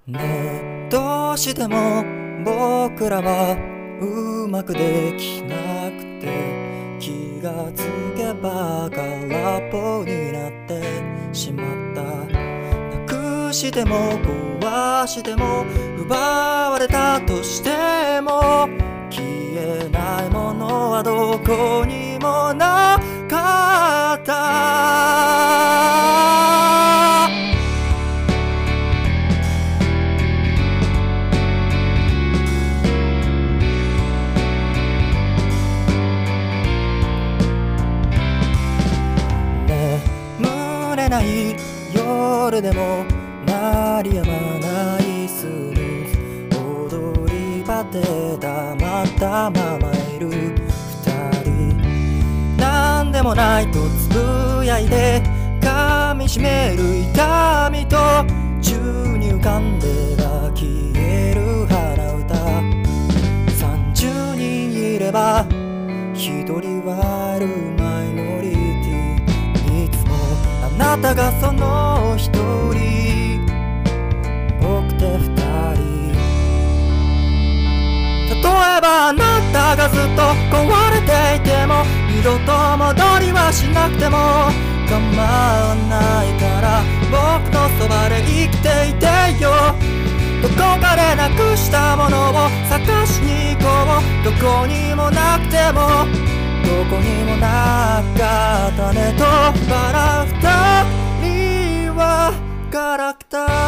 ねえどうしても僕らはうまくできなくて、気がつけば空っぽになってしまった。なくしても壊しても奪われたとしても、消えないものはどこにもなかった。眠れない夜でも鳴りやまないスヌーズ、踊り場で黙ったままいる二人、なんでもないとつぶやいて噛みしめる痛みと、宙に浮かんでは消える鼻歌。30人いれば一人はいるマイノリティ、いつもあなたがその一人、僕で二人。例えばあなたがずっと壊れていても、二度と戻りはしなくても構わないから、僕のそばで生きていてよ。どこかでなくしたものを探しに行こう。どこにもなくてもどこにもなかったねと笑う二人はガラクタ。